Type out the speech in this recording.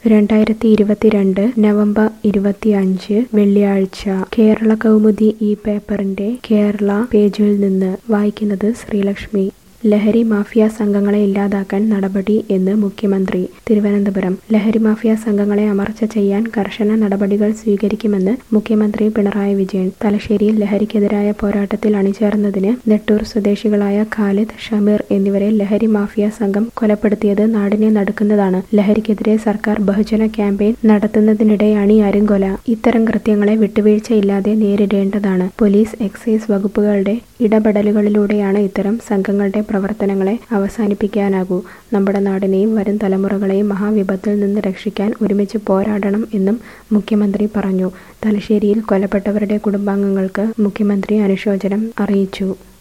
2022 November 25 വെള്ളിയാഴ്ച കേരള കൗമുദി ഈ പേപ്പറിന്റെ കേരള പേജിൽ നിന്ന് വായിക്കുന്നത് ശ്രീലക്ഷ്മി. ലഹരി മാഫിയ സംഘങ്ങളെ ഇല്ലാതാക്കാൻ നടപടി എന്ന് മുഖ്യമന്ത്രി. തിരുവനന്തപുരം. ലഹരി മാഫിയ സംഘങ്ങളെ അമർച്ച ചെയ്യാൻ കർശന നടപടികൾ സ്വീകരിക്കുമെന്ന് മുഖ്യമന്ത്രി പിണറായി വിജയൻ. തലശ്ശേരിയിൽ ലഹരിക്കെതിരായ പോരാട്ടത്തിൽ അണിചേർന്നതിന് നെട്ടൂർ സ്വദേശികളായ ഖാലിദ്, ഷമീർ എന്നിവരെ ലഹരി മാഫിയ സംഘം കൊലപ്പെടുത്തിയത് നാടിനെ നടുക്കുന്നതാണ്. ലഹരിക്കെതിരെ സർക്കാർ ബഹുജന ക്യാമ്പയിൻ നടത്തുന്നതിനിടെയാണ് ഈ അരുംകൊല. ഇത്തരം കൃത്യങ്ങളെ വിട്ടുവീഴ്ചയില്ലാതെ നേരിടേണ്ടതാണ്. പോലീസ്, എക്സൈസ് വകുപ്പുകളുടെ ഇടപെടലുകളിലൂടെയാണ് ഇത്തരം സംഘങ്ങളുടെ പ്രവർത്തനങ്ങളെ അവസാനിപ്പിക്കാനാകൂ. നമ്മുടെ നാടിനെയും വരും തലമുറകളെയും മഹാവിപത്തിൽ നിന്ന് രക്ഷിക്കാൻ ഒരുമിച്ച് പോരാടണം എന്നും മുഖ്യമന്ത്രി പറഞ്ഞു. തലശ്ശേരിയിൽ കൊല്ലപ്പെട്ടവരുടെ കുടുംബാംഗങ്ങൾക്ക് മുഖ്യമന്ത്രി അനുശോചനം അറിയിച്ചു.